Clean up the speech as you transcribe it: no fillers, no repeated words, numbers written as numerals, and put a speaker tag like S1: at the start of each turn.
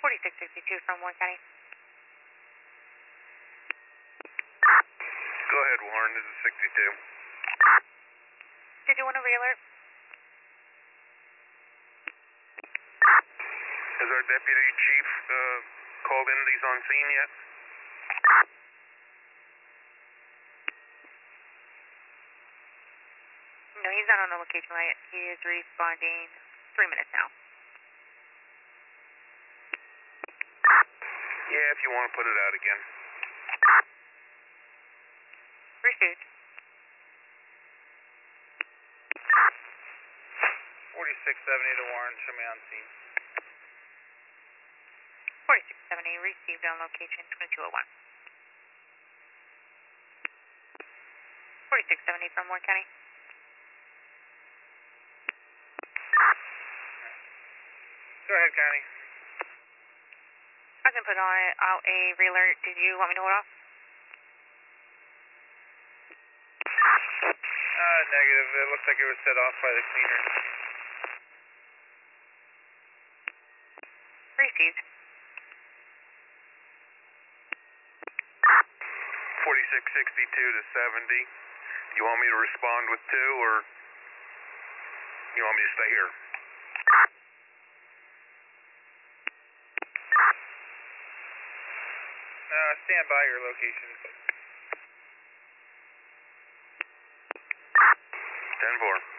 S1: 4662 from Warren County.
S2: Go ahead, Warren. This is 62.
S1: Did you want a re-alert?
S2: Has our deputy chief called in that he's on scene yet?
S1: No, he's not on the location yet. He is responding 3 minutes now.
S2: Yeah, if you want to put it out again.
S1: Received.
S2: 4670 to Warren. Show me on scene.
S1: 4670 received on location 2201. 4670 from Warren County.
S2: Go ahead, County.
S1: I can put out a re-alert. Did you want me to hold off?
S2: Negative. It looks like it was set off by the cleaner.
S1: Received.
S2: 4662 to 70. You want me to respond with 2, or you want me to stay here? Stand by your location. 10-4.